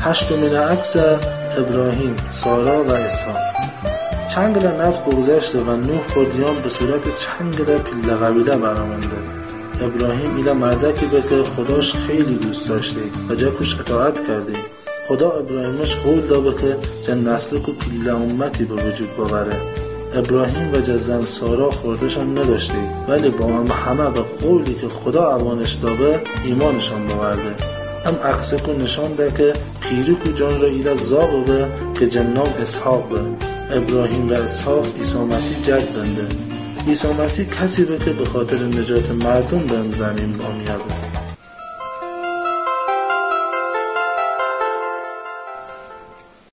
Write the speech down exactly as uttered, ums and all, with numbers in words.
هشتمین عکس ابراهیم، سارا و اسحاق. چنگل نسل بگذشته و نوح خردیان به صورت چنگل پیله قبیله برآمده. ابراهیم ایله مردکی به که خداش خیلی دوست داشته و جاکوش اطاعت کرده. خدا ابراهیمش قول داده که جن نسل کو پیله امتی به وجود ببره. ابراهیم و جزن سارا خوردشان نداشته، ولی با هم همه به قولی که خدا اوانش داده ایمانشان بورده. ام عکس کو نشان ده که پیری کو جان را ایله زاغ به که جنام اسحاق به. ابراهیم و اسحاق عیسی مسیح جد بنده. عیسی مسیح کسی به که به خاطر نجات مردم به زمین آمیده.